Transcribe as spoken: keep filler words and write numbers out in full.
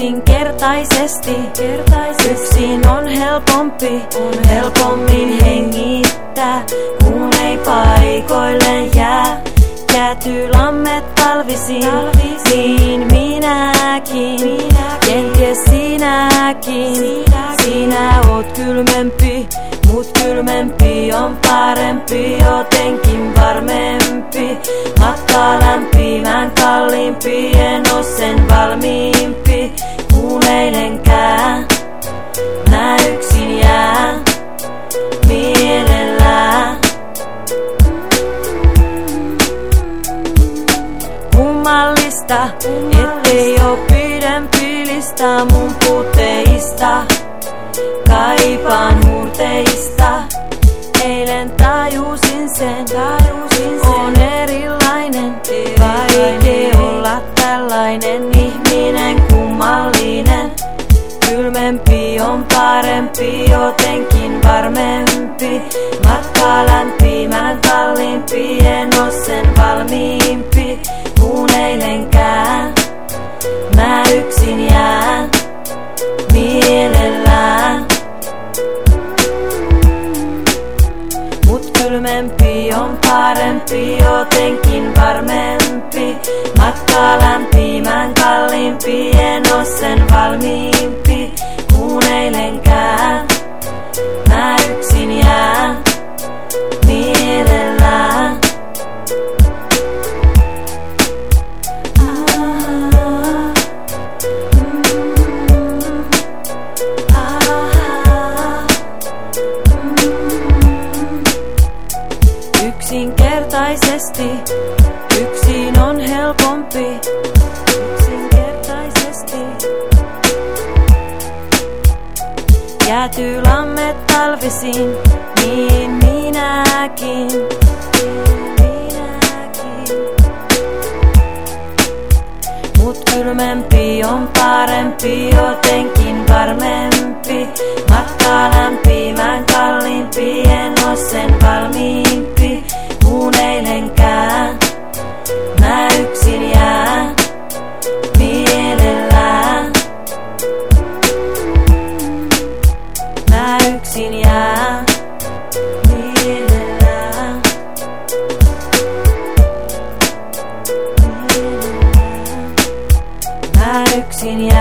yksinkertaisesti. Yksin on helpompi, on helpommin hengittää, kun ei paikoilleen jää. Jäätylammet talvisin, niin minäkin, kenties sinäkin. Sinä oot kylmempi, mut kylmempi on parempi, jotenkin varmempi. Matka lämpimään kalliimpi, en oo sen valmiimpi kuin eilenkään. Mä yksin jää mielellään. Kummallista, ettei oo pidempi lista mun puteista. Kaipaan huurteista, eilen tajusin sen, tajusin sen. On erilainen, vaikea olla tällainen ihminen, kummallinen. Kylmempi on parempi, jotenkin varmempi. Matka lämpimään kalliimpi, en oo sen valmiimpi kuin eilenkään. Mä yksin jään mielellään. Mut kylmempi on parempi, jotenkin varmempi. Matka lämpimään kalliimpi, en oo sen valmiimpi kuin eilenkään. Mä yksin jään mielellään. Yksinkertaisesti, yksin on helpompi. Yksinkertaisesti. Jäätylammet talvisin, niin minäkin. minäkin. Mut kylmempi on parempi, jotenkin varmempi. Matka lämpimään kalliimpi, en oo sen valmiimpi kuin eilenkään. Mä yksin jään mielellään. Mä yksin jään mielellään. Mielellään. Mä yksin jään.